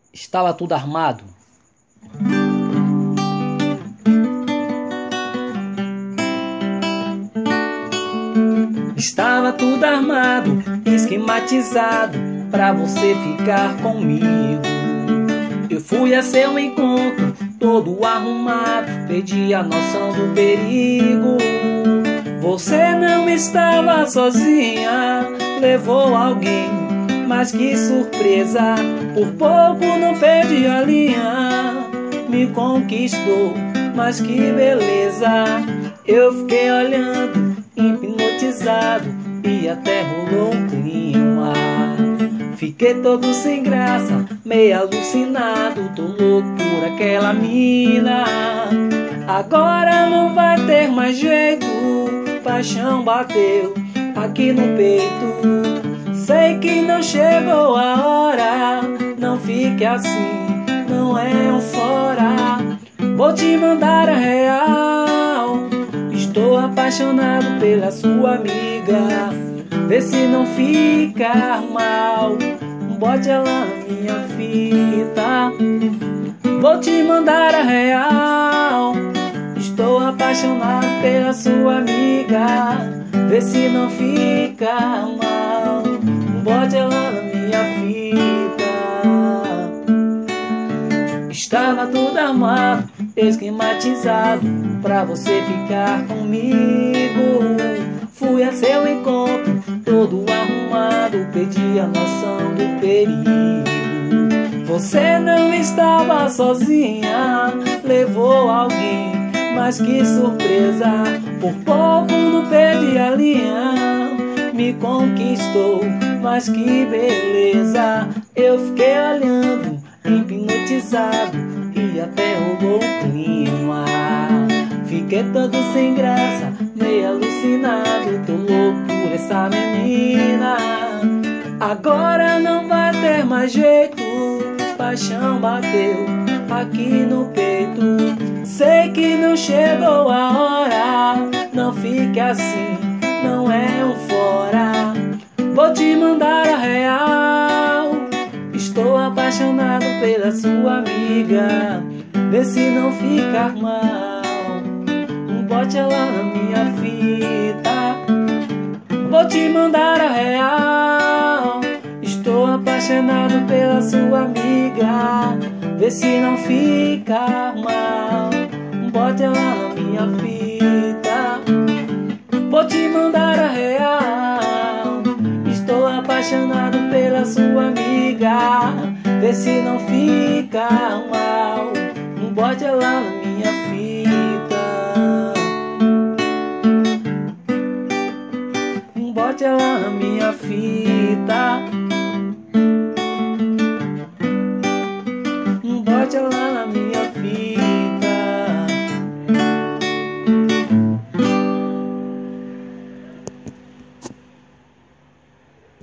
Estava tudo armado. Estava tudo armado, esquematizado, pra você ficar comigo. Eu fui a seu encontro, todo arrumado, perdi a noção do perigo. Você não estava sozinha, levou alguém, mas que surpresa, por pouco não perdi a linha. Me conquistou, mas que beleza. Eu fiquei olhando, hipnotizado, e até rolou um clima. Fiquei todo sem graça, meio alucinado, tô louco por aquela mina. Agora não vai ter mais jeito, paixão bateu aqui no peito. Sei que não chegou a hora, não fique assim, não é um fora. Vou te mandar a real, estou apaixonado pela sua amiga. Vê se não fica mal, bote ela na minha fita. Vou te mandar a real, estou apaixonado pela sua amiga. Vê se não fica mal, bote ela na minha fita. Estava tudo armado, esquematizado, pra você ficar comigo. Fui a seu encontro, todo arrumado, perdi a noção do perigo. Você não estava sozinha, levou alguém, mas que surpresa, por pouco não perdi a linha. Me conquistou, mas que beleza. Eu fiquei olhando, hipnotizado, e até rolou um clima. Fiquei todo sem graça, meio alucinado, tô louco por essa menina. Agora não vai ter mais jeito, paixão bateu aqui no peito. Sei que não chegou a hora, não fique assim, não é um fora. Vou te mandar a real, estou apaixonado pela sua amiga. Vê se não fica mal, bote ela na minha fita. Vou te mandar a real, estou apaixonado pela sua amiga. Vê se não fica mal, bote ela na minha fita. Vou te mandar a real, estou apaixonado pela sua amiga. Vê se não fica mal, bote ela na minha fita. Bote ela na minha fita.